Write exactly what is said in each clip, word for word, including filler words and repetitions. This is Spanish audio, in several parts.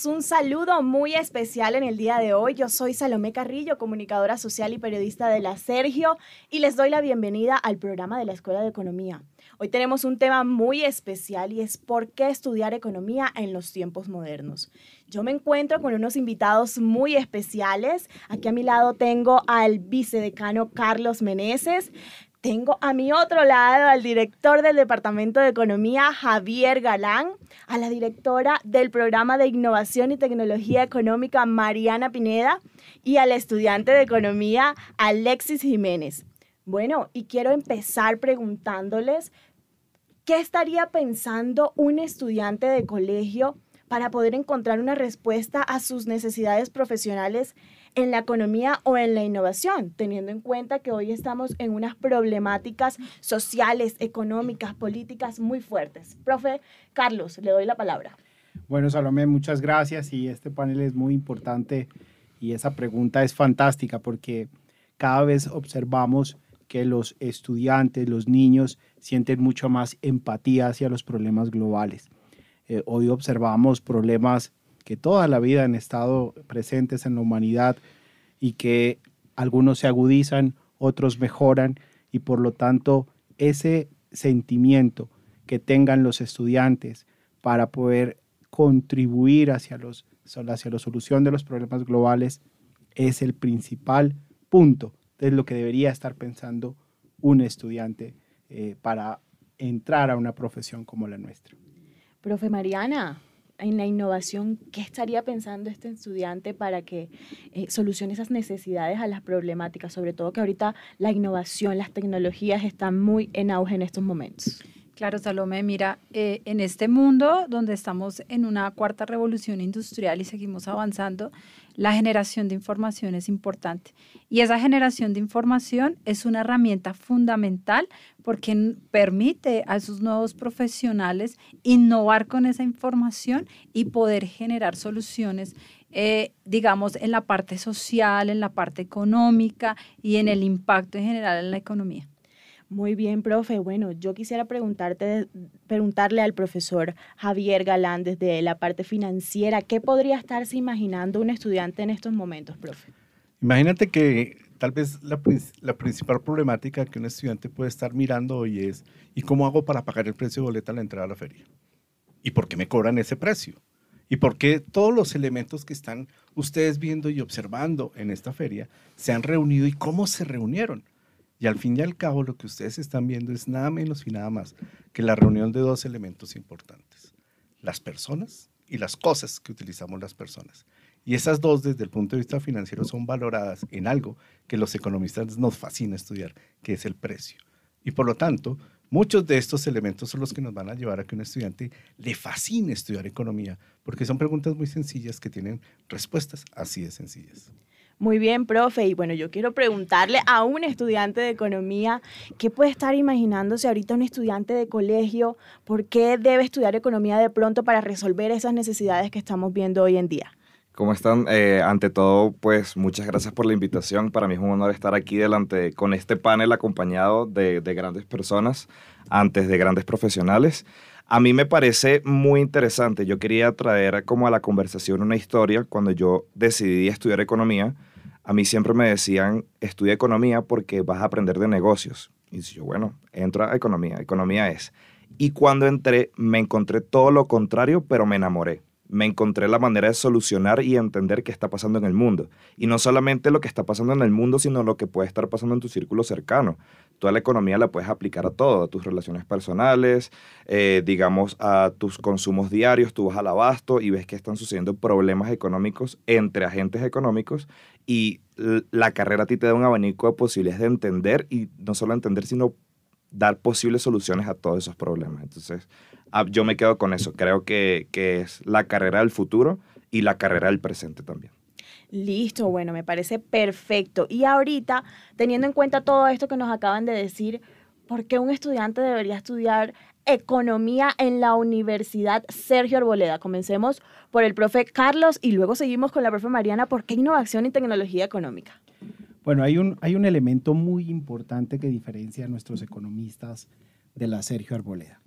enviamos un saludo muy especial en el día de hoy. Yo soy Salomé Carrillo, comunicadora social y periodista de la Sergio, y les doy la bienvenida al programa de la Escuela de Economía. Hoy tenemos un tema muy especial y es por qué estudiar economía en los tiempos modernos. Yo me encuentro con unos invitados muy especiales. Aquí a mi lado tengo al vicedecano Carlos Meneses. Tengo a mi otro lado al director del Departamento de Economía, Javier Galán, a la directora del Programa de Innovación y Tecnología Económica, Mariana Pineda, y al estudiante de Economía, Alexis Jiménez. Bueno, y quiero empezar preguntándoles, ¿qué estaría pensando un estudiante de colegio para poder encontrar una respuesta a sus necesidades profesionales en la economía o en la innovación, teniendo en cuenta que hoy estamos en unas problemáticas sociales, económicas, políticas muy fuertes? Profe Carlos, le doy la palabra. Bueno, Salomé, muchas gracias, y este panel es muy importante y esa pregunta es fantástica porque cada vez observamos que los estudiantes, los niños, sienten mucho más empatía hacia los problemas globales. Eh, hoy observamos problemas que toda la vida han estado presentes en la humanidad y que algunos se agudizan, otros mejoran, y por lo tanto ese sentimiento que tengan los estudiantes para poder contribuir hacia, los, hacia la solución de los problemas globales es el principal punto de lo que debería estar pensando un estudiante eh, para entrar a una profesión como la nuestra. Profe Mariana, en la innovación, ¿qué estaría pensando este estudiante para que eh, solucione esas necesidades a las problemáticas? Sobre todo que ahorita la innovación, las tecnologías están muy en auge en estos momentos. Claro, Salomé, mira, eh, en este mundo donde estamos en una cuarta revolución industrial y seguimos avanzando, la generación de información es importante. Y esa generación de información es una herramienta fundamental porque permite a esos nuevos profesionales innovar con esa información y poder generar soluciones, eh, digamos, en la parte social, en la parte económica y en el impacto en general en la economía. Muy bien, profe. Bueno, yo quisiera preguntarte, preguntarle al profesor Javier Galán desde la parte financiera, ¿qué podría estarse imaginando un estudiante en estos momentos, profe? Imagínate que tal vez la, la principal problemática que un estudiante puede estar mirando hoy es ¿y cómo hago para pagar el precio de boleta a la entrada a la feria? ¿Y por qué me cobran ese precio? ¿Y por qué todos los elementos que están ustedes viendo y observando en esta feria se han reunido y cómo se reunieron? Y al fin y al cabo lo que ustedes están viendo es nada menos y nada más que la reunión de dos elementos importantes, las personas y las cosas que utilizamos las personas. Y esas dos desde el punto de vista financiero son valoradas en algo que los economistas nos fascina estudiar, que es el precio. Y por lo tanto, muchos de estos elementos son los que nos van a llevar a que a un estudiante le fascine estudiar economía, porque son preguntas muy sencillas que tienen respuestas así de sencillas. Muy bien, profe. Y bueno, yo quiero preguntarle a un estudiante de economía, ¿qué puede estar imaginándose ahorita un estudiante de colegio? ¿Por qué debe estudiar economía de pronto para resolver esas necesidades que estamos viendo hoy en día? ¿Cómo están? Eh, ante todo, pues muchas gracias por la invitación. Para mí es un honor estar aquí delante con este panel acompañado de, de grandes personas, antes de grandes profesionales. A mí me parece muy interesante. Yo quería traer como a la conversación una historia. Cuando yo decidí estudiar economía, a mí siempre me decían, estudia economía porque vas a aprender de negocios. Y yo, bueno, entro a economía, economía es. Y cuando entré, me encontré todo lo contrario, pero me enamoré. Me encontré la manera de solucionar y entender qué está pasando en el mundo. Y no solamente lo que está pasando en el mundo, sino lo que puede estar pasando en tu círculo cercano. Toda la economía la puedes aplicar a todo, a tus relaciones personales, eh, digamos, a tus consumos diarios. Tú vas al abasto y ves que están sucediendo problemas económicos entre agentes económicos, y la carrera a ti te da un abanico de posibilidades de entender, y no solo entender, sino dar posibles soluciones a todos esos problemas. Entonces, yo me quedo con eso. Creo que, que es la carrera del futuro y la carrera del presente también. Listo, bueno, me parece perfecto. Y ahorita, teniendo en cuenta todo esto que nos acaban de decir, ¿por qué un estudiante debería estudiar economía en la Universidad Sergio Arboleda? Comencemos por el profe Carlos y luego seguimos con la profe Mariana. ¿Por qué innovación y tecnología económica? Bueno, hay un, hay un elemento muy importante que diferencia a nuestros economistas de la Sergio Arboleda.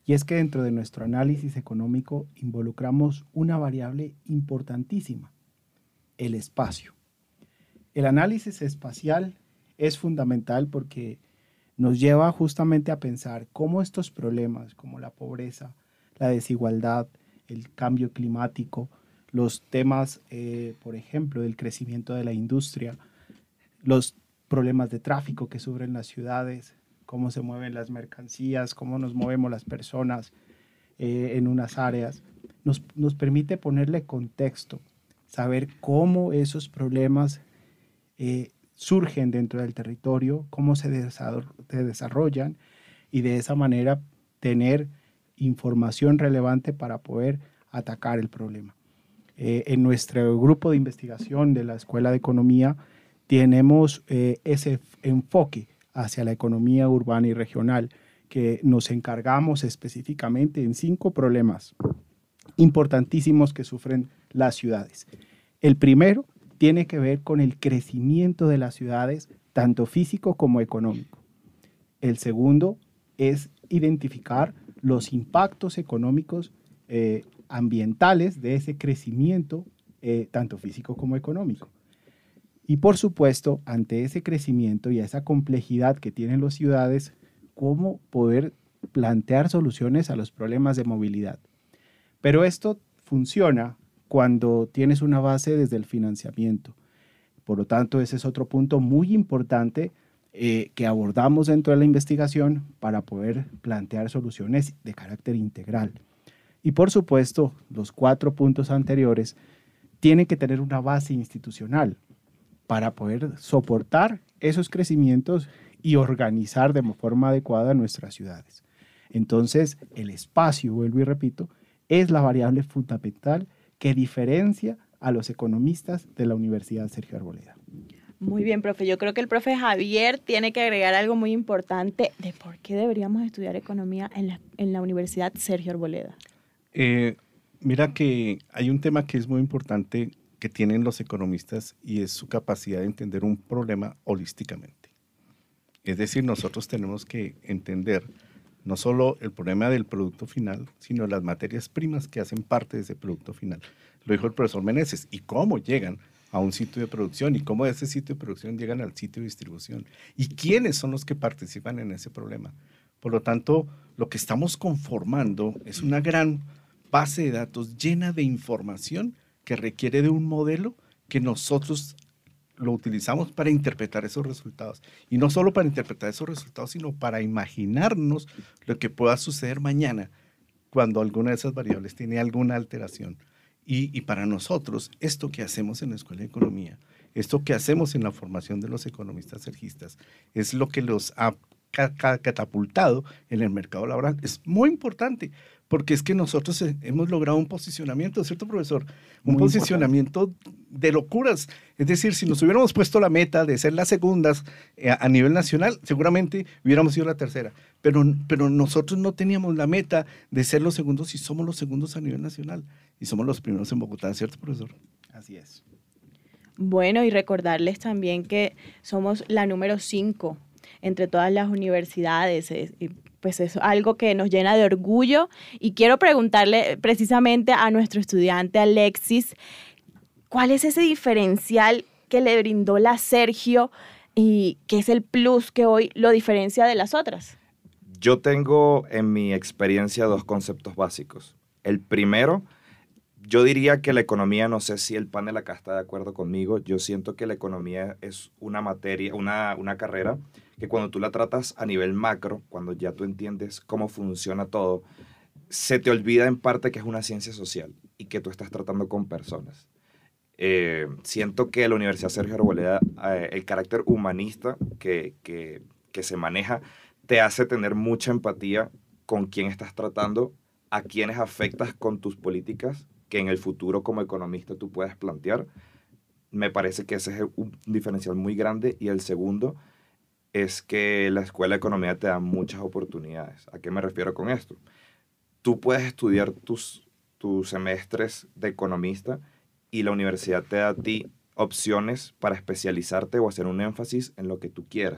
Y es que dentro de nuestro análisis económico involucramos una variable importantísima, el espacio. El análisis espacial es fundamental porque nos lleva justamente a pensar cómo estos problemas, como la pobreza, la desigualdad, el cambio climático, los temas, eh, por ejemplo, del crecimiento de la industria, los problemas de tráfico que sufren las ciudades, cómo se mueven las mercancías, cómo nos movemos las personas eh, en unas áreas, nos, nos permite ponerle contexto, saber cómo esos problemas eh, surgen dentro del territorio, cómo se, desarro se desarrollan y de esa manera tener información relevante para poder atacar el problema. Eh, en nuestro grupo de investigación de la Escuela de Economía tenemos eh, ese enfoque hacia la economía urbana y regional, que nos encargamos específicamente en cinco problemas importantísimos que sufren las ciudades. El primero tiene que ver con el crecimiento de las ciudades, tanto físico como económico. El segundo es identificar los impactos económicos eh, ambientales de ese crecimiento, eh, tanto físico como económico. Y por supuesto, ante ese crecimiento y a esa complejidad que tienen las ciudades, cómo poder plantear soluciones a los problemas de movilidad. Pero esto funciona cuando tienes una base desde el financiamiento. Por lo tanto, ese es otro punto muy importante eh, que abordamos dentro de la investigación para poder plantear soluciones de carácter integral. Y por supuesto, los cuatro puntos anteriores tienen que tener una base institucional para poder soportar esos crecimientos y organizar de forma adecuada nuestras ciudades. Entonces, el espacio, vuelvo y repito, es la variable fundamental que diferencia a los economistas de la Universidad Sergio Arboleda. Muy bien, profe. Yo creo que el profe Javier tiene que agregar algo muy importante de por qué deberíamos estudiar economía en la, en la Universidad Sergio Arboleda. Eh, mira que hay un tema que es muy importante que tienen los economistas y es su capacidad de entender un problema holísticamente. Es decir, nosotros tenemos que entender no solo el problema del producto final, sino las materias primas que hacen parte de ese producto final. Lo dijo el profesor Meneses, y cómo llegan a un sitio de producción y cómo de ese sitio de producción llegan al sitio de distribución y quiénes son los que participan en ese problema. Por lo tanto, lo que estamos conformando es una gran base de datos llena de información que requiere de un modelo que nosotros lo utilizamos para interpretar esos resultados. Y no solo para interpretar esos resultados, sino para imaginarnos lo que pueda suceder mañana cuando alguna de esas variables tiene alguna alteración. Y, y para nosotros, esto que hacemos en la Escuela de Economía, esto que hacemos en la formación de los economistas sergistas, es lo que los ha catapultado en el mercado laboral. Es muy importante, porque es que nosotros hemos logrado un posicionamiento, ¿cierto, profesor? Un muy posicionamiento importante. De locuras. Es decir, si nos hubiéramos puesto la meta de ser las segundas a nivel nacional, seguramente hubiéramos sido la tercera. Pero, pero nosotros no teníamos la meta de ser los segundos y somos los segundos a nivel nacional. Y somos los primeros en Bogotá, ¿cierto, profesor? Así es. Bueno, y recordarles también que somos la número cinco entre todas las universidades, pues es algo que nos llena de orgullo. Y quiero preguntarle precisamente a nuestro estudiante Alexis, ¿cuál es ese diferencial que le brindó la Sergio y qué es el plus que hoy lo diferencia de las otras? Yo tengo en mi experiencia dos conceptos básicos. El primero, yo diría que la economía, no sé si el panel acá está de acuerdo conmigo, yo siento que la economía es una materia, una, una carrera que cuando tú la tratas a nivel macro, cuando ya tú entiendes cómo funciona todo, se te olvida en parte que es una ciencia social y que tú estás tratando con personas. Eh, siento que la Universidad Sergio Arboleda, eh, el carácter humanista que, que, que se maneja, te hace tener mucha empatía con quién estás tratando, a quiénes afectas con tus políticas, que en el futuro como economista tú puedes plantear. Me parece que ese es un diferencial muy grande. Y el segundo es que la Escuela de Economía te da muchas oportunidades. ¿A qué me refiero con esto? Tú puedes estudiar tus, tus semestres de economista y la universidad te da a ti opciones para especializarte o hacer un énfasis en lo que tú quieras.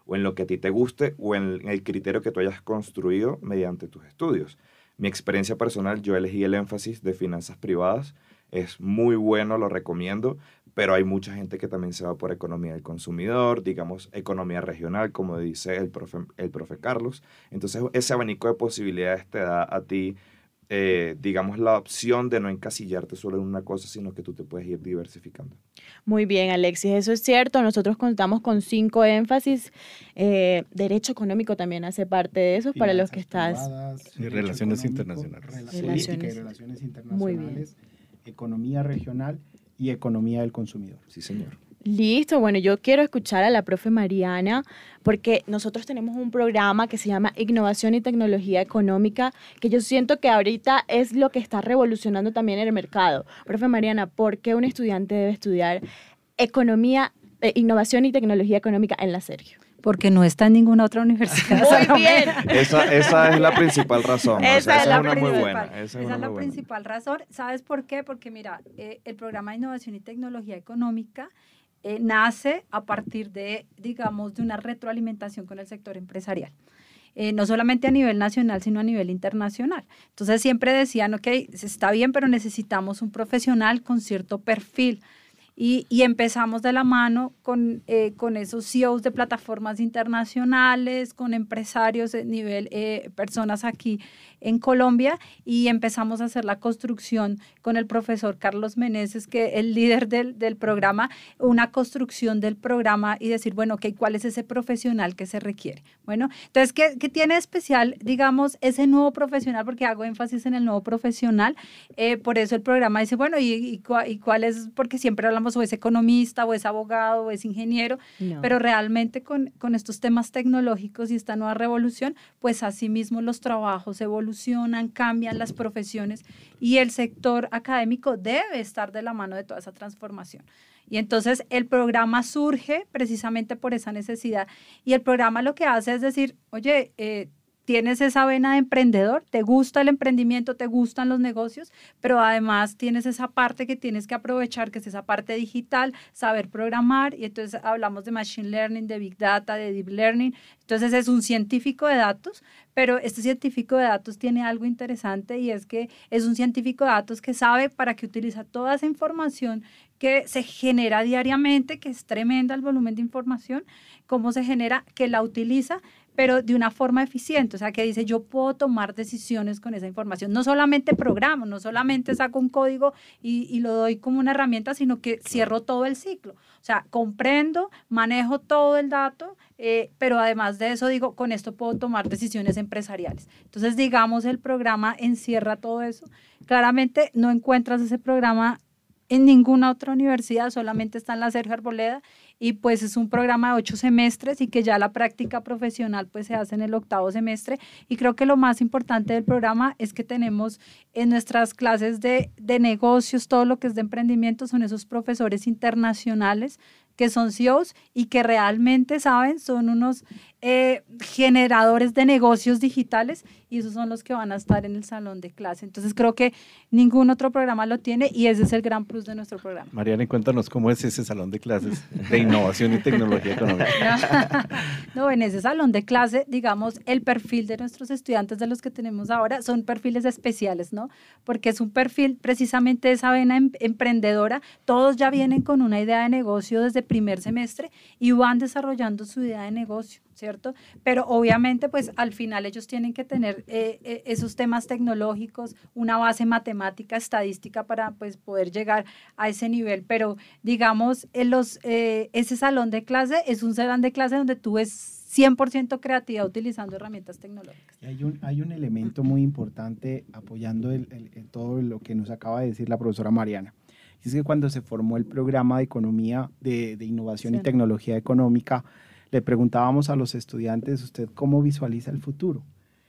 o en lo que a ti te guste o en el criterio que tú hayas construido mediante tus estudios. Mi experiencia personal, yo elegí el énfasis de finanzas privadas, es muy bueno, lo recomiendo, pero hay mucha gente que también se va por economía del consumidor, digamos, economía regional, como dice el profe, el profe Carlos. Entonces, ese abanico de posibilidades te da a ti, eh, digamos, la opción de no encasillarte solo en una cosa, sino que tú te puedes ir diversificando. Muy bien, Alexis, eso es cierto. Nosotros contamos con cinco énfasis. Eh, derecho económico también hace parte de eso, para los que estás... Privadas, Y relaciones económico, internacionales. rela- Relaciones. política y relaciones Muy bien. internacionales, economía regional y economía del consumidor. Sí, señor. Listo, bueno, yo quiero escuchar a la profe Mariana porque nosotros tenemos un programa que se llama Innovación y Tecnología Económica, que yo siento que ahorita es lo que está revolucionando también el mercado. Profe Mariana, ¿por qué un estudiante debe estudiar economía, eh, innovación y tecnología económica en la Sergio? Porque no está en ninguna otra universidad. Muy bien. Esa, esa es la principal razón. Esa o sea, es esa la es una muy principal. buena. Esa es, Esa una es la muy buena. principal razón. ¿Sabes por qué? Porque mira, eh, el programa de innovación y tecnología económica eh, nace a partir de, digamos, de una retroalimentación con el sector empresarial. Eh, no solamente a nivel nacional, sino a nivel internacional. Entonces siempre decían, ok, está bien, pero necesitamos un profesional con cierto perfil. Y, y empezamos de la mano con, eh, con esos C E Os de plataformas internacionales, con empresarios de nivel, eh, personas aquí en Colombia, y empezamos a hacer la construcción con el profesor Carlos Meneses, que es el líder del, del programa, una construcción del programa y decir, bueno, ok, ¿cuál es ese profesional que se requiere? Bueno, entonces, ¿qué, qué tiene especial, digamos, ese nuevo profesional? Porque hago énfasis en el nuevo profesional, eh, por eso el programa dice, bueno, ¿y, y, cua, y cuál es? Porque siempre hablamos o es economista, o es abogado, o es ingeniero, no. Pero realmente con, con estos temas tecnológicos y esta nueva revolución, pues así mismo los trabajos evolucionan, cambian las profesiones y el sector académico debe estar de la mano de toda esa transformación. Y entonces el programa surge precisamente por esa necesidad y el programa lo que hace es decir, oye, eh, tienes esa vena de emprendedor, te gusta el emprendimiento, te gustan los negocios, pero además tienes esa parte que tienes que aprovechar, que es esa parte digital, saber programar, y entonces hablamos de machine learning, de big data, de deep learning. Entonces es un científico de datos, pero este científico de datos tiene algo interesante y es que es un científico de datos que sabe para qué utiliza toda esa información que se genera diariamente, que es tremenda el volumen de información, cómo se genera, que la utiliza, pero de una forma eficiente, o sea, que dice, yo puedo tomar decisiones con esa información, no solamente programo, no solamente saco un código y, y lo doy como una herramienta, sino que cierro todo el ciclo, o sea, comprendo, manejo todo el dato, eh, pero además de eso digo, con esto puedo tomar decisiones empresariales. Entonces, digamos, el programa encierra todo eso. Claramente no encuentras ese programa en ninguna otra universidad, solamente está en la Sergio Arboleda, y pues es un programa de ocho semestres y que ya la práctica profesional pues se hace en el octavo semestre, y creo que lo más importante del programa es que tenemos en nuestras clases de, de negocios, todo lo que es de emprendimiento, son esos profesores internacionales que son C E Os y que realmente saben, son unos eh, generadores de negocios digitales, y esos son los que van a estar en el salón de clase. Entonces creo que ningún otro programa lo tiene y ese es el gran plus de nuestro programa. Mariana, cuéntanos cómo es ese salón de clases de innovación y tecnología económica. No, en ese salón de clase, digamos, el perfil de nuestros estudiantes, de los que tenemos ahora, son perfiles especiales, ¿no? Porque es un perfil precisamente de esa vena em- emprendedora. Todos ya vienen con una idea de negocio desde primer semestre y van desarrollando su idea de negocio, ¿cierto? Pero obviamente, pues al final ellos tienen que tener eh, eh, esos temas tecnológicos, una base matemática, estadística para pues poder llegar a ese nivel. Pero digamos, en los, eh, ese salón de clase es un salón de clase donde tú ves cien por ciento creatividad utilizando herramientas tecnológicas. Y hay un, hay un elemento muy importante apoyando el, el, el, todo lo que nos acaba de decir la profesora Mariana. Y es que cuando se formó el programa de economía, de, de innovación sí. y tecnología económica, le preguntábamos a los estudiantes, ¿usted cómo visualiza el futuro?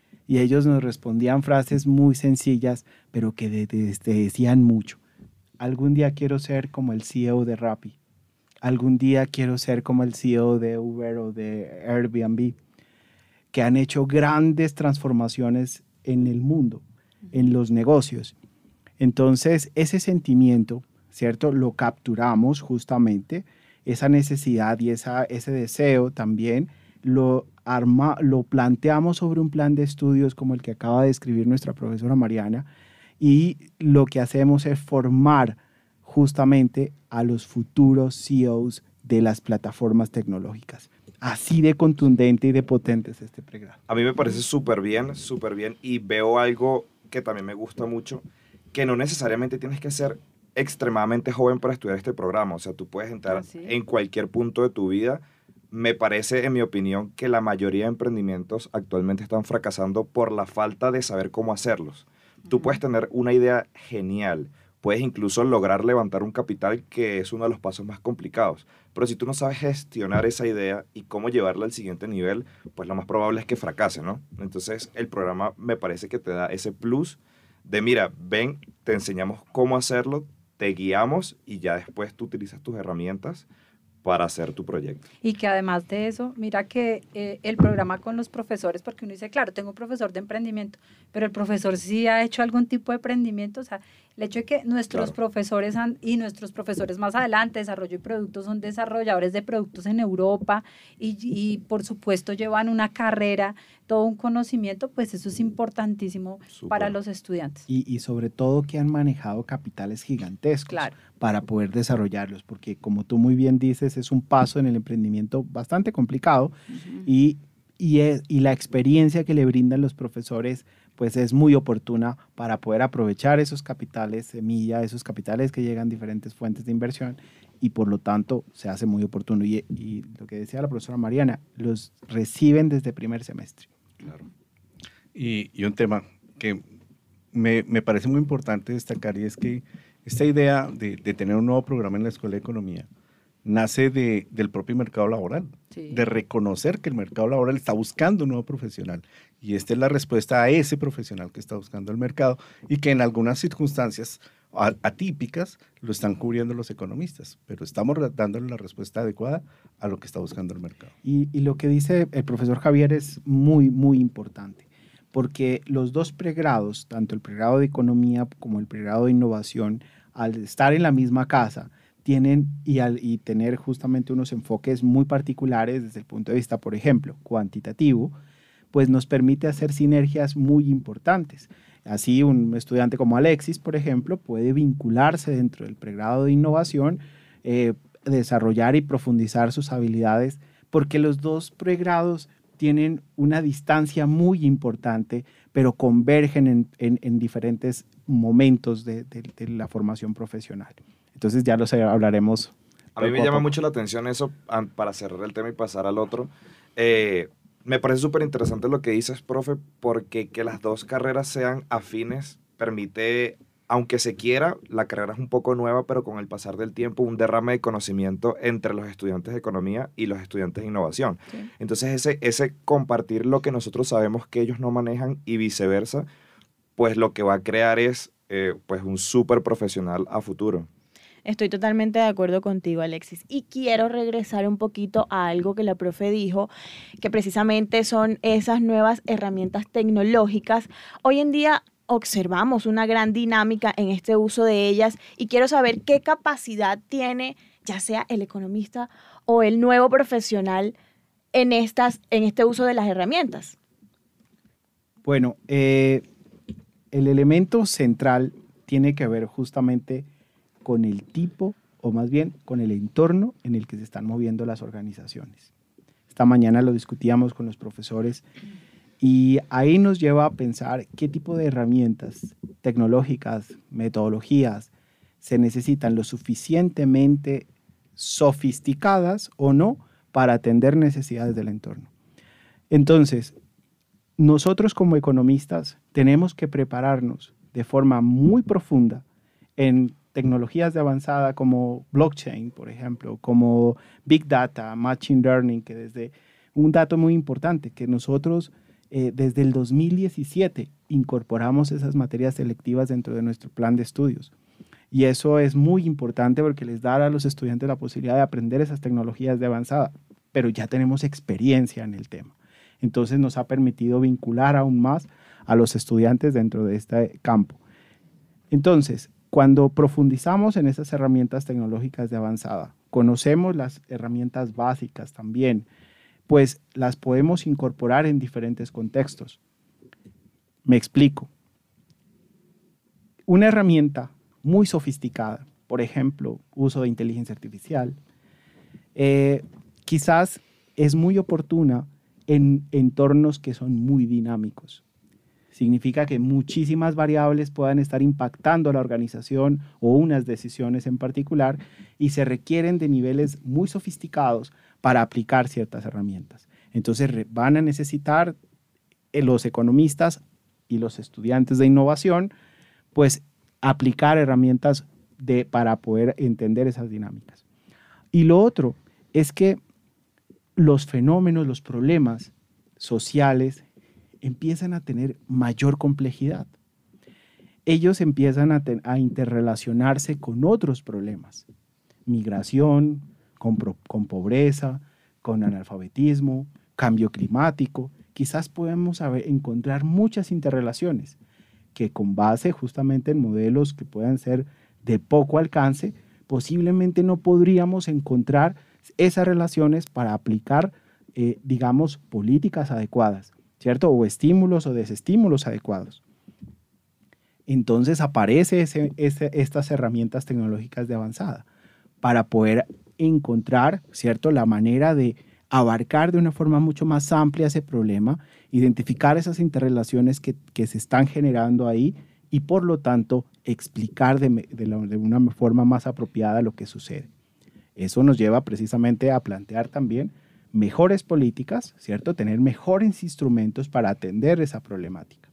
Y ellos nos respondían frases muy sencillas, pero que de, de, de decían mucho. Algún día quiero ser como el C E O de Rappi. Algún día quiero ser como el C E O de Uber o de Airbnb, que han hecho grandes transformaciones en el mundo, en los negocios. Entonces, ese sentimiento, ¿cierto? Lo capturamos justamente, esa necesidad y esa, ese deseo también lo, arma, lo planteamos sobre un plan de estudios como el que acaba de escribir nuestra profesora Mariana, y lo que hacemos es formar justamente a los futuros C E Os de las plataformas tecnológicas. Así de contundente y de potente es este pregrado. A mí me parece súper bien, súper bien, y veo algo que también me gusta mucho, que no necesariamente tienes que ser extremadamente joven para estudiar este programa. O sea, tú puedes entrar ¿Sí? en cualquier punto de tu vida. Me parece, en mi opinión, que la mayoría de emprendimientos actualmente están fracasando por la falta de saber cómo hacerlos. Uh-huh. Tú puedes tener una idea genial, puedes incluso lograr levantar un capital, que es uno de los pasos más complicados. Pero si tú no sabes gestionar esa idea y cómo llevarla al siguiente nivel, pues lo más probable es que fracase, ¿no? Entonces, el programa me parece que te da ese plus de, mira, ven, te enseñamos cómo hacerlo, te guiamos y ya después tú utilizas tus herramientas para hacer tu proyecto. Y que además de eso, mira que eh, el programa con los profesores, porque uno dice, claro, tengo un profesor de emprendimiento, pero el profesor sí ha hecho algún tipo de emprendimiento. O sea, el hecho de que nuestros claro. profesores han, y nuestros profesores más adelante, desarrollo y productos, son desarrolladores de productos en Europa y, y por supuesto llevan una carrera, todo un conocimiento, pues eso es importantísimo Super. Para los estudiantes. Y, y sobre todo que han manejado capitales gigantescos claro. para poder desarrollarlos, porque como tú muy bien dices, es un paso en el emprendimiento bastante complicado. Uh-huh. y, y, es, y la experiencia que le brindan los profesores pues es muy oportuna para poder aprovechar esos capitales semilla, esos capitales que llegan de diferentes fuentes de inversión, y por lo tanto se hace muy oportuno. Y, y lo que decía la profesora Mariana, los reciben desde primer semestre. Claro. Y, y un tema que me, me parece muy importante destacar, y es que esta idea de, de tener un nuevo programa en la Escuela de Economía nace de, del propio mercado laboral, sí. de reconocer que el mercado laboral está buscando un nuevo profesional, y esta es la respuesta a ese profesional que está buscando el mercado, y que en algunas circunstancias atípicas lo están cubriendo los economistas, pero estamos dándole la respuesta adecuada a lo que está buscando el mercado. Y, y lo que dice el profesor Javier es muy, muy importante, porque los dos pregrados, tanto el pregrado de Economía como el pregrado de Innovación, al estar en la misma casa, tienen y, al, y tener justamente unos enfoques muy particulares desde el punto de vista, por ejemplo, cuantitativo, pues nos permite hacer sinergias muy importantes. Así, un estudiante como Alexis, por ejemplo, puede vincularse dentro del pregrado de Innovación, eh, desarrollar y profundizar sus habilidades, porque los dos pregrados tienen una distancia muy importante, pero convergen en, en, en diferentes momentos de, de, de la formación profesional. Entonces ya los hablaremos. A mí me llama mucho la atención eso, para cerrar el tema y pasar al otro. Eh, me parece súper interesante lo que dices, profe, porque que las dos carreras sean afines permite, aunque se quiera, la carrera es un poco nueva, pero con el pasar del tiempo, un derrame de conocimiento entre los estudiantes de economía y los estudiantes de innovación. Sí. Entonces ese, ese compartir lo que nosotros sabemos que ellos no manejan y viceversa, pues lo que va a crear es eh, pues un súper profesional a futuro. Estoy totalmente de acuerdo contigo, Alexis. Y quiero regresar un poquito a algo que la profe dijo, que precisamente son esas nuevas herramientas tecnológicas. Hoy en día observamos una gran dinámica en este uso de ellas y quiero saber qué capacidad tiene, ya sea el economista o el nuevo profesional, en, estas, en este uso de las herramientas. Bueno, eh, el elemento central tiene que ver justamente con el tipo, o más bien con el entorno en el que se están moviendo las organizaciones. Esta mañana lo discutíamos con los profesores y ahí nos lleva a pensar qué tipo de herramientas tecnológicas, metodologías se necesitan lo suficientemente sofisticadas o no para atender necesidades del entorno. Entonces, nosotros como economistas tenemos que prepararnos de forma muy profunda en tecnologías de avanzada como blockchain, por ejemplo, como Big Data, Machine Learning, que desde un dato muy importante, que nosotros eh, desde el dos mil diecisiete incorporamos esas materias selectivas dentro de nuestro plan de estudios. Y eso es muy importante porque les da a los estudiantes la posibilidad de aprender esas tecnologías de avanzada, pero ya tenemos experiencia en el tema. Entonces nos ha permitido vincular aún más a los estudiantes dentro de este campo. Entonces, cuando profundizamos en esas herramientas tecnológicas de avanzada, conocemos las herramientas básicas también, pues las podemos incorporar en diferentes contextos. Me explico. Una herramienta muy sofisticada, por ejemplo, uso de inteligencia artificial, eh, quizás es muy oportuna en entornos que son muy dinámicos. Significa que muchísimas variables puedan estar impactando a la organización o unas decisiones en particular y se requieren de niveles muy sofisticados para aplicar ciertas herramientas. Entonces van a necesitar eh, los economistas y los estudiantes de innovación, pues aplicar herramientas de, para poder entender esas dinámicas. Y lo otro es que los fenómenos, los problemas sociales empiezan a tener mayor complejidad. Ellos empiezan a, ten, a interrelacionarse con otros problemas. Migración, con, pro, con pobreza, con analfabetismo, cambio climático. Quizás podemos haber, encontrar muchas interrelaciones que con base justamente en modelos que puedan ser de poco alcance, posiblemente no podríamos encontrar esas relaciones para aplicar, eh, digamos, políticas adecuadas, ¿cierto? O estímulos o desestímulos adecuados. Entonces aparece ese, ese, estas herramientas tecnológicas de avanzada para poder encontrar, ¿cierto?, la manera de abarcar de una forma mucho más amplia ese problema, identificar esas interrelaciones que, que se están generando ahí y por lo tanto explicar de, de, la, de una forma más apropiada lo que sucede. Eso nos lleva precisamente a plantear también mejores políticas, ¿cierto? Tener mejores instrumentos para atender esa problemática.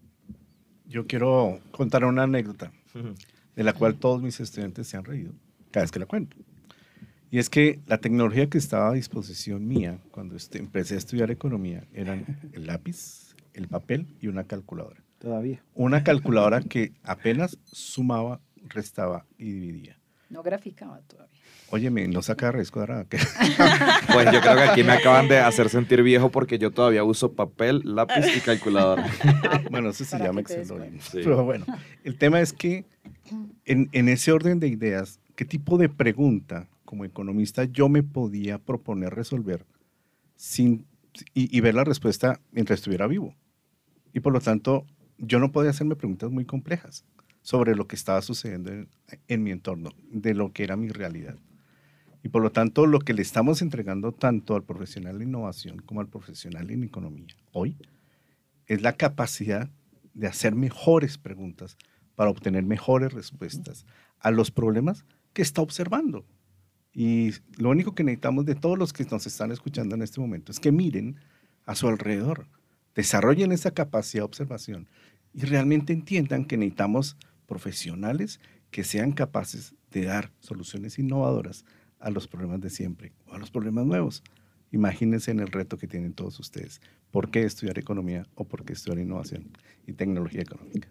Yo quiero contar una anécdota de la cual todos mis estudiantes se han reído cada vez que la cuento. Y es que la tecnología que estaba a disposición mía cuando empecé a estudiar economía eran el lápiz, el papel y una calculadora. Todavía. Una calculadora que apenas sumaba, restaba y dividía. No graficaba todavía. Óyeme, no saca raíz cuadrada. Pues yo creo que aquí me acaban de hacer sentir viejo porque yo todavía uso papel, lápiz y calculadora. Bueno, eso se llama Excel. Sí. Pero bueno, el tema es que en, en ese orden de ideas, ¿qué tipo de pregunta como economista yo me podía proponer resolver sin, y, y ver la respuesta mientras estuviera vivo? Y por lo tanto, yo no podía hacerme preguntas muy complejas sobre lo que estaba sucediendo en, en mi entorno, de lo que era mi realidad. Y por lo tanto, lo que le estamos entregando tanto al profesional de innovación como al profesional en economía hoy es la capacidad de hacer mejores preguntas para obtener mejores respuestas a los problemas que está observando. Y lo único que necesitamos de todos los que nos están escuchando en este momento es que miren a su alrededor, desarrollen esa capacidad de observación y realmente entiendan que necesitamos profesionales que sean capaces de dar soluciones innovadoras a los problemas de siempre o a los problemas nuevos. Imagínense en el reto que tienen todos ustedes. ¿Por qué estudiar economía o por qué estudiar innovación y tecnología económica?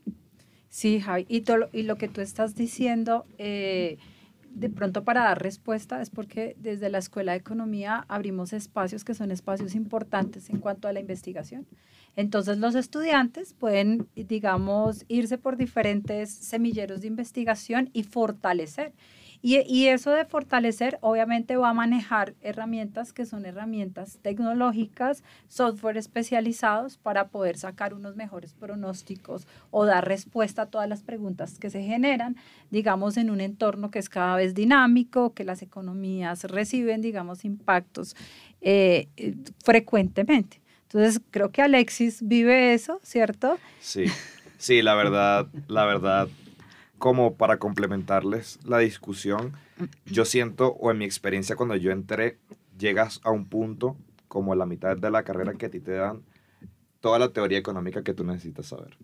Sí, Javi, y, todo, y lo que tú estás diciendo, eh, de pronto para dar respuesta es porque desde la Escuela de Economía abrimos espacios que son espacios importantes en cuanto a la investigación. Entonces los estudiantes pueden, digamos, irse por diferentes semilleros de investigación y fortalecer. Y, y eso de fortalecer obviamente va a manejar herramientas que son herramientas tecnológicas, software especializados para poder sacar unos mejores pronósticos o dar respuesta a todas las preguntas que se generan, digamos, en un entorno que es cada vez dinámico, que las economías reciben, digamos, impactos eh, eh, frecuentemente. Entonces, creo que Alexis vive eso, ¿cierto? Sí, sí, la verdad, la verdad, como para complementarles la discusión, yo siento, o en mi experiencia cuando yo entré, llegas a un punto como la mitad de la carrera que a ti te dan toda la teoría económica que tú necesitas saber.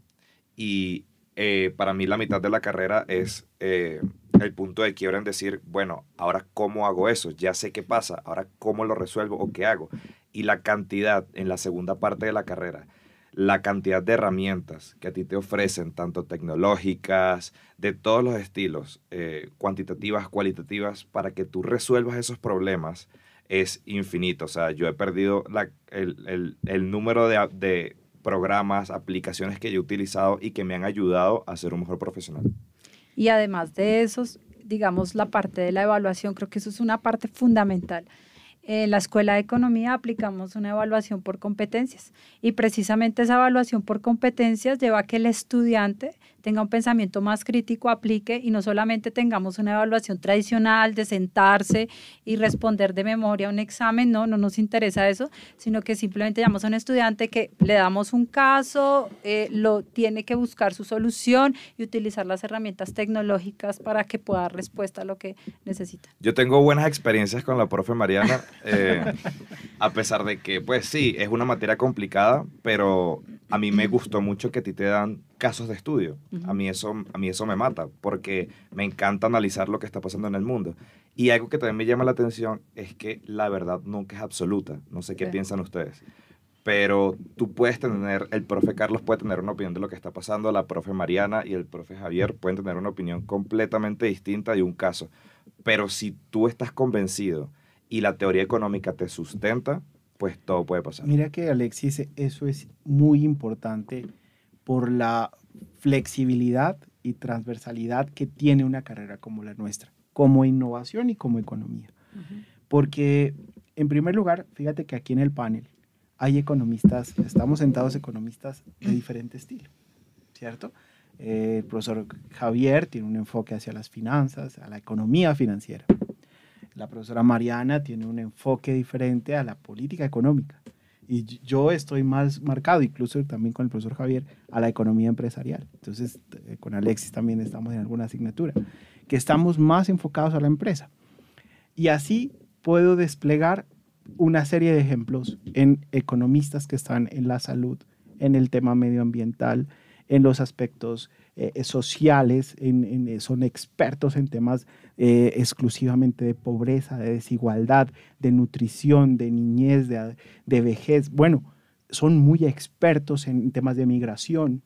Y eh, para mí la mitad de la carrera es eh, el punto de quiebra en decir, bueno, ahora ¿cómo hago eso? Ya sé qué pasa, ahora ¿cómo lo resuelvo o qué hago? Y la cantidad en la segunda parte de la carrera, la cantidad de herramientas que a ti te ofrecen, tanto tecnológicas, de todos los estilos, eh, cuantitativas, cualitativas, para que tú resuelvas esos problemas, es infinito. O sea, yo he perdido la, el, el, el número de, de programas, aplicaciones que yo he utilizado y que me han ayudado a ser un mejor profesional. Y además de eso, digamos, la parte de la evaluación, creo que eso es una parte fundamental. en la Escuela de Economía aplicamos una evaluación por competencias y precisamente esa evaluación por competencias lleva a que el estudiante tenga un pensamiento más crítico, aplique y no solamente tengamos una evaluación tradicional de sentarse y responder de memoria un examen, no, no nos interesa eso, sino que simplemente llamamos a un estudiante que le damos un caso, eh, lo tiene que buscar su solución y utilizar las herramientas tecnológicas para que pueda dar respuesta a lo que necesita. Yo tengo buenas experiencias con la profe Mariana, eh, a pesar de que, pues sí, es una materia complicada, pero a mí me gustó mucho que a ti te dan casos de estudio. A mí eso, a mí eso me mata, porque me encanta analizar lo que está pasando en el mundo. Y algo que también me llama la atención es que la verdad nunca es absoluta. No sé qué sí. piensan ustedes. Pero tú puedes tener, el profe Carlos puede tener una opinión de lo que está pasando, la profe Mariana y el profe Javier pueden tener una opinión completamente distinta de un caso. Pero si tú estás convencido y la teoría económica te sustenta, pues todo puede pasar. Mira que, Alexis, eso es muy importante por la flexibilidad y transversalidad que tiene una carrera como la nuestra, como innovación y como economía. Uh-huh. Porque, en primer lugar, fíjate que aquí en el panel hay economistas, estamos sentados economistas de diferente estilo, ¿cierto? Eh, el profesor Javier tiene un enfoque hacia las finanzas, a la economía financiera. La profesora Mariana tiene un enfoque diferente a la política económica. Y yo estoy más marcado, incluso también con el profesor Javier, a la economía empresarial. Entonces, eh, con Alexis también estamos en alguna asignatura, que estamos más enfocados a la empresa. Y así puedo desplegar una serie de ejemplos en economistas que están en la salud, en el tema medioambiental, en los aspectos eh, sociales, en, en, son expertos en temas eh, exclusivamente de pobreza, de desigualdad, de nutrición, de niñez, de, de vejez. Bueno, son muy expertos en temas de migración.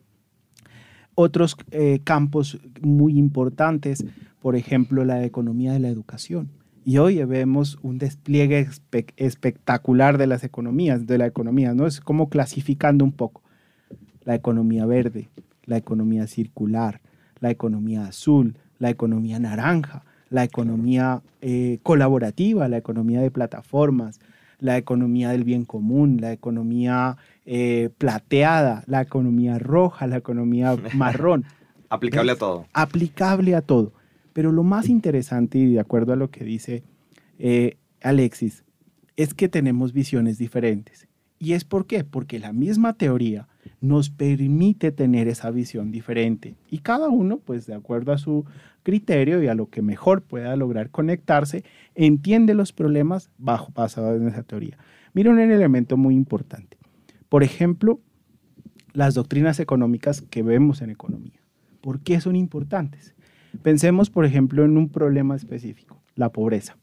Otros eh, campos muy importantes, por ejemplo, la economía de la educación. Y hoy vemos un despliegue espe espectacular de las economías, de la economía, ¿no? Es como clasificando un poco. La economía verde, la economía circular, la economía azul, la economía naranja, la economía eh, colaborativa, la economía de plataformas, la economía del bien común, la economía eh, plateada, la economía roja, la economía marrón. Aplicable es a todo. Aplicable a todo. Pero lo más interesante, y de acuerdo a lo que dice eh, Alexis, es que tenemos visiones diferentes. ¿Y es por qué? Porque la misma teoría nos permite tener esa visión diferente. Y cada uno, pues de acuerdo a su criterio y a lo que mejor pueda lograr conectarse, entiende los problemas bajo, basados en esa teoría. Miren un elemento muy importante. Por ejemplo, las doctrinas económicas que vemos en economía. ¿Por qué son importantes? Pensemos, por ejemplo, en un problema específico, la pobreza.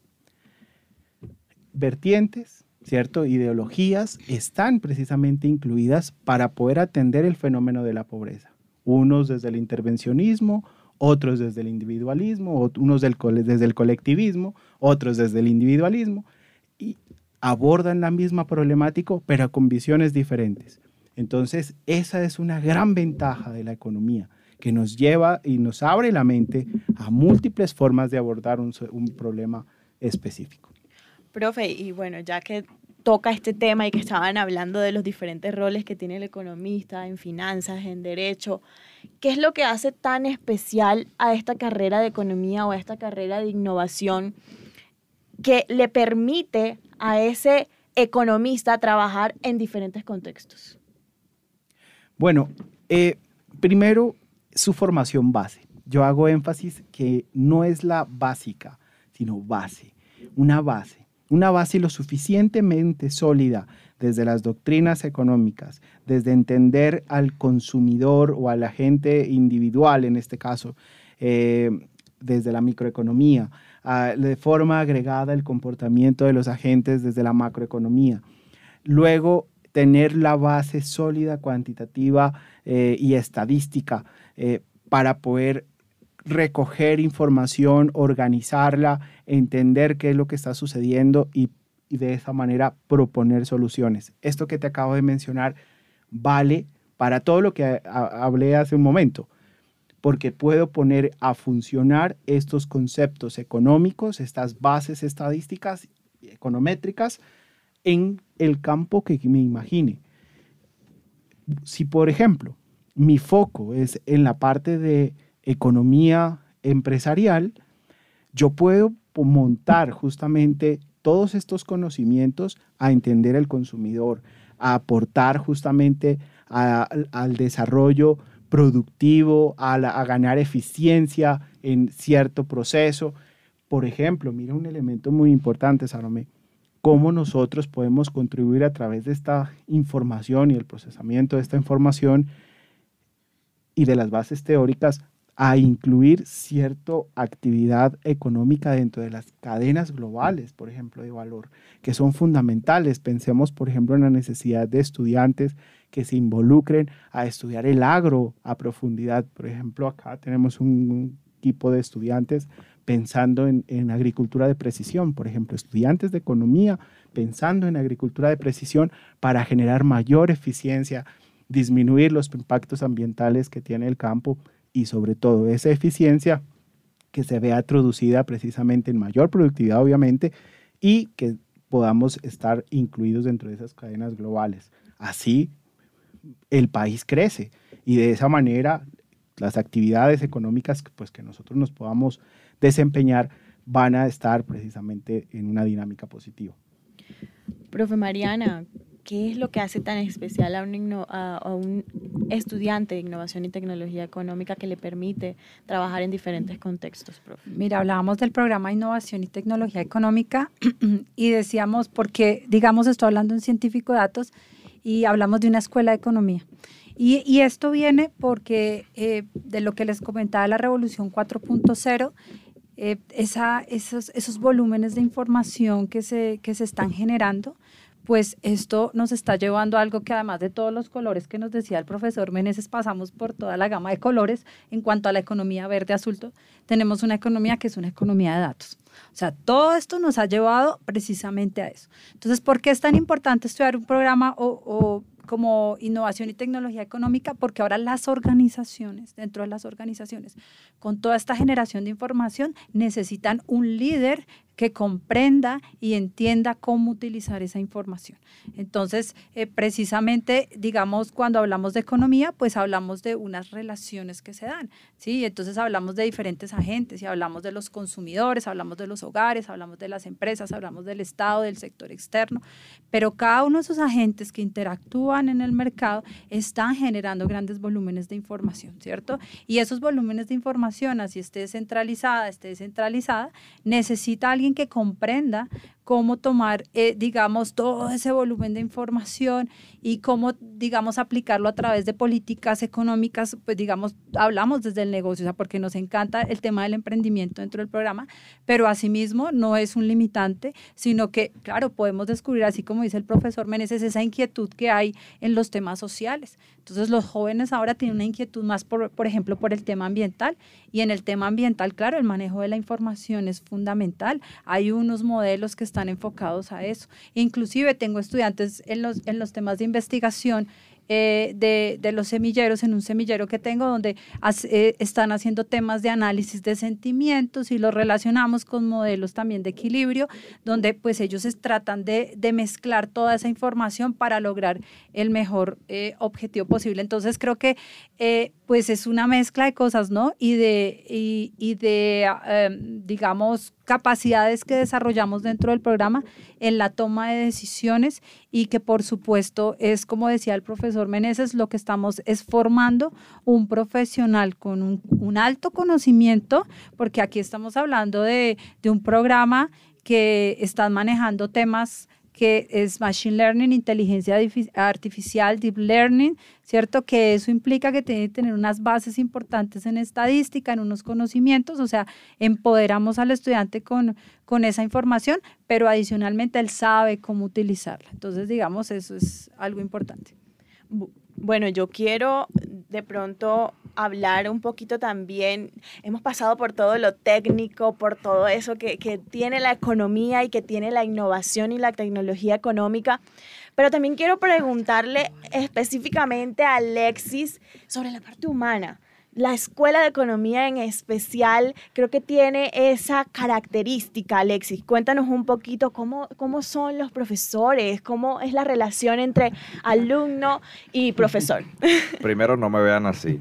Vertientes, ¿cierto? Ideologías están precisamente incluidas para poder atender el fenómeno de la pobreza. Unos desde el intervencionismo, otros desde el individualismo, unos del, desde el colectivismo, otros desde el individualismo, y abordan la misma problemática, pero con visiones diferentes. Entonces, esa es una gran ventaja de la economía, que nos lleva y nos abre la mente a múltiples formas de abordar un, un problema específico. Profe, y bueno, ya que toca este tema y que estaban hablando de los diferentes roles que tiene el economista en finanzas, en derecho, ¿qué es lo que hace tan especial a esta carrera de economía o a esta carrera de innovación que le permite a ese economista trabajar en diferentes contextos? Bueno, eh, primero, su formación base. Yo hago énfasis que no es la básica, sino base, una base. Una base lo suficientemente sólida desde las doctrinas económicas, desde entender al consumidor o al agente individual, en este caso, eh, desde la microeconomía, uh, de forma agregada el comportamiento de los agentes desde la macroeconomía. Luego, tener la base sólida, cuantitativa eh, y estadística eh, para poder recoger información, organizarla, entender qué es lo que está sucediendo y, y de esa manera proponer soluciones. Esto que te acabo de mencionar vale para todo lo que a, a, hablé hace un momento, porque puedo poner a funcionar estos conceptos económicos, estas bases estadísticas econométricas en el campo que me imagine. Si, por ejemplo, mi foco es en la parte de economía empresarial, yo puedo montar justamente todos estos conocimientos a entender el consumidor, a aportar justamente a, al desarrollo productivo, a, la, a ganar eficiencia en cierto proceso. Por ejemplo, mira un elemento muy importante, Salomé, cómo nosotros podemos contribuir a través de esta información y el procesamiento de esta información y de las bases teóricas a incluir cierta actividad económica dentro de las cadenas globales, por ejemplo, de valor, que son fundamentales. Pensemos, por ejemplo, en la necesidad de estudiantes que se involucren a estudiar el agro a profundidad. Por ejemplo, acá tenemos un, un equipo de estudiantes pensando en, en agricultura de precisión, por ejemplo, estudiantes de economía pensando en agricultura de precisión para generar mayor eficiencia, disminuir los impactos ambientales que tiene el campo y sobre todo esa eficiencia que se vea traducida precisamente en mayor productividad, obviamente, y que podamos estar incluidos dentro de esas cadenas globales. Así el país crece y de esa manera las actividades económicas pues, que nosotros nos podamos desempeñar van a estar precisamente en una dinámica positiva. Profe Mariana, ¿qué es lo que hace tan especial a un, a, a un estudiante de innovación y tecnología económica que le permite trabajar en diferentes contextos, profe? Mira, hablábamos del programa de innovación y tecnología económica y decíamos, porque digamos estoy hablando de un científico de datos y hablamos de una escuela de economía. Y, y esto viene porque eh, de lo que les comentaba la revolución cuatro punto cero, eh, esa, esos, esos volúmenes de información que se, que se están generando, pues esto nos está llevando a algo que además de todos los colores que nos decía el profesor Meneses, pasamos por toda la gama de colores en cuanto a la economía verde azul, tenemos una economía que es una economía de datos. O sea, todo esto nos ha llevado precisamente a eso. Entonces, ¿por qué es tan importante estudiar un programa o, o como innovación y tecnología económica? Porque ahora las organizaciones, dentro de las organizaciones, con toda esta generación de información, necesitan un líder que comprenda y entienda cómo utilizar esa información. Entonces, eh, precisamente, digamos, cuando hablamos de economía, pues hablamos de unas relaciones que se dan, ¿sí? Entonces hablamos de diferentes agentes y hablamos de los consumidores, hablamos de los hogares, hablamos de las empresas, hablamos del Estado, del sector externo, pero cada uno de esos agentes que interactúan en el mercado están generando grandes volúmenes de información, ¿cierto? Y esos volúmenes de información, así esté centralizada, esté descentralizada, necesita alguien que comprenda cómo tomar, eh, digamos, todo ese volumen de información y cómo, digamos, aplicarlo a través de políticas económicas, pues, digamos, hablamos desde el negocio, o sea, porque nos encanta el tema del emprendimiento dentro del programa, pero asimismo no es un limitante, sino que, claro, podemos descubrir, así como dice el profesor Meneses, esa inquietud que hay en los temas sociales. Entonces, los jóvenes ahora tienen una inquietud más, por, por ejemplo, por el tema ambiental, y en el tema ambiental, claro, el manejo de la información es fundamental. Hay unos modelos que están enfocados a eso. Inclusive tengo estudiantes en los, en los temas de investigación eh, de, de los semilleros, en un semillero que tengo donde hace, eh, están haciendo temas de análisis de sentimientos y los relacionamos con modelos también de equilibrio, donde pues ellos es, tratan de, de mezclar toda esa información para lograr el mejor eh, objetivo posible. Entonces creo que eh, pues es una mezcla de cosas, ¿no? Y de, y, y de eh, digamos, capacidades que desarrollamos dentro del programa en la toma de decisiones y que por supuesto es, como decía el profesor Meneses, lo que estamos es formando un profesional con un, un alto conocimiento, porque aquí estamos hablando de, de un programa que están manejando temas que es Machine Learning, inteligencia artificial, Deep Learning, ¿cierto? Que eso implica que tiene que tener unas bases importantes en estadística, en unos conocimientos, o sea, empoderamos al estudiante con, con esa información, pero adicionalmente él sabe cómo utilizarla. Entonces, digamos, eso es algo importante. Bueno, yo quiero de pronto hablar un poquito también, hemos pasado por todo lo técnico, por todo eso que, que tiene la economía y que tiene la innovación y la tecnología económica, pero también quiero preguntarle específicamente a Alexis sobre la parte humana. la Escuela de Economía en especial creo que tiene esa característica, Alexis. Cuéntanos un poquito cómo, cómo son los profesores, cómo es la relación entre alumno y profesor. Primero, no me vean así.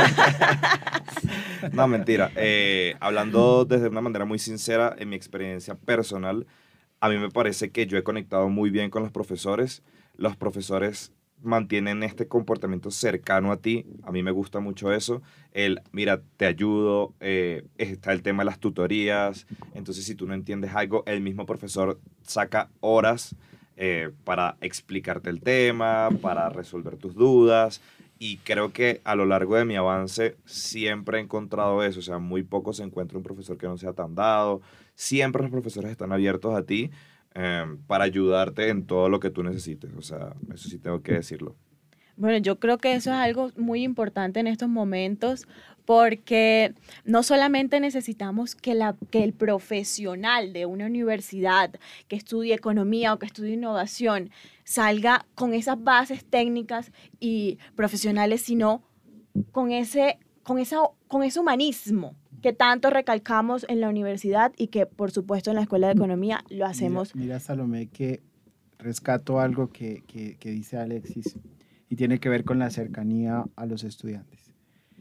No, mentira. Eh, hablando desde una manera muy sincera, en mi experiencia personal, a mí me parece que yo he conectado muy bien con los profesores. Los profesores mantienen este comportamiento cercano a ti. A mí me gusta mucho eso. El, mira, te ayudo. Eh, está el tema de las tutorías. Entonces, si tú no entiendes algo, el mismo profesor saca horas eh, para explicarte el tema, para resolver tus dudas. Y creo que a lo largo de mi avance siempre he encontrado eso. O sea, muy poco se encuentra un profesor que no sea tan dado. Siempre los profesores están abiertos a ti eh, para ayudarte en todo lo que tú necesites. O sea, eso sí tengo que decirlo. Bueno, yo creo que eso es algo muy importante en estos momentos porque no solamente necesitamos que, la, que el profesional de una universidad que estudie economía o que estudie innovación salga con esas bases técnicas y profesionales, sino con ese, con esa, con ese humanismo que tanto recalcamos en la universidad y que, por supuesto, en la Escuela de Economía lo hacemos. Mira, mira Salomé, que rescato algo que, que, que dice Alexis y tiene que ver con la cercanía a los estudiantes.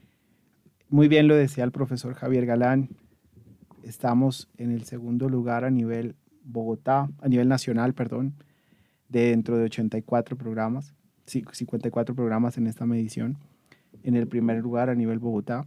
Muy bien lo decía el profesor Javier Galán, estamos en el segundo lugar a nivel Bogotá, a nivel nacional, perdón, de dentro de ochenta y cuatro programas, cincuenta y cuatro programas en esta medición, en el primer lugar a nivel Bogotá.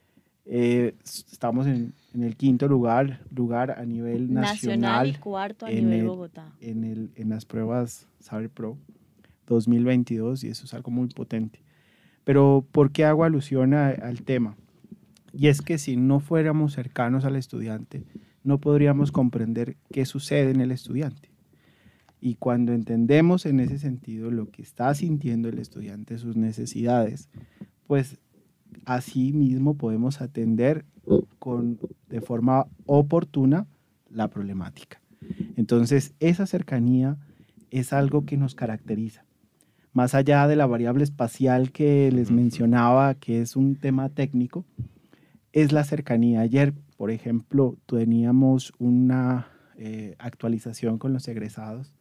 Eh, estamos en, en el quinto lugar, lugar a nivel nacional, nacional y cuarto a nivel el, Bogotá. En, el, en las pruebas Saber Pro dos mil veintidós, y eso es algo muy potente. Pero ¿por qué hago alusión a, al tema? Y es que si no fuéramos cercanos al estudiante, no podríamos comprender qué sucede en el estudiante. Y cuando entendemos en ese sentido lo que está sintiendo el estudiante, sus necesidades, pues así mismo podemos atender con, de forma oportuna la problemática. Entonces, esa cercanía es algo que nos caracteriza. Más allá de la variable espacial que les mencionaba, que es un tema técnico, es la cercanía. Ayer, por ejemplo, teníamos una eh, actualización con los egresados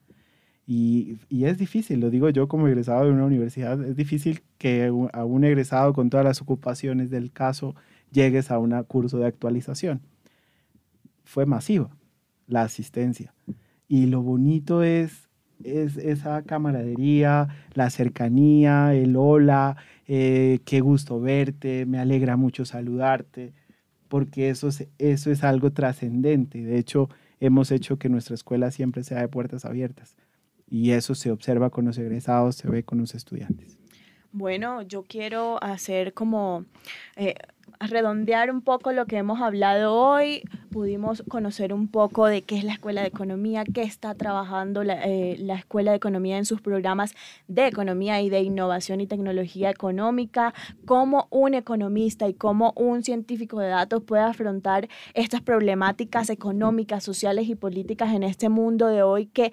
y, y es difícil, lo digo yo como egresado de una universidad, es difícil que a un egresado con todas las ocupaciones del caso llegues a un curso de actualización. Fue masiva la asistencia y lo bonito es es esa camaradería, la cercanía, el hola, eh, qué gusto verte, me alegra mucho saludarte, porque eso es, eso es algo trascendente. De hecho, hemos hecho que nuestra escuela siempre sea de puertas abiertas y eso se observa con los egresados, se ve con los estudiantes. Bueno, yo quiero hacer como... Eh, redondear un poco lo que hemos hablado hoy. Pudimos conocer un poco de qué es la Escuela de Economía, qué está trabajando la, eh, la Escuela de Economía en sus programas de economía y de innovación y tecnología económica, cómo un economista y cómo un científico de datos puede afrontar estas problemáticas económicas, sociales y políticas en este mundo de hoy que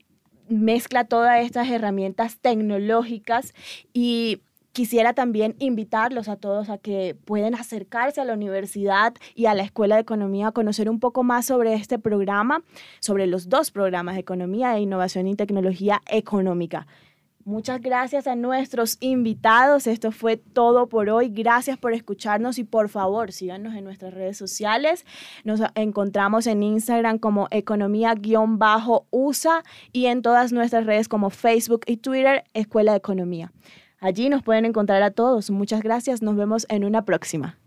mezcla todas estas herramientas tecnológicas. Y quisiera también invitarlos a todos a que pueden acercarse a la universidad y a la Escuela de Economía a conocer un poco más sobre este programa, sobre los dos programas de Economía e Innovación y Tecnología Económica. Muchas gracias a nuestros invitados. Esto fue todo por hoy. Gracias por escucharnos y por favor síganos en nuestras redes sociales. Nos encontramos en Instagram como economía-u s a y en todas nuestras redes como Facebook y Twitter, Escuela de Economía. Allí nos pueden encontrar a todos. Muchas gracias. Nos vemos en una próxima.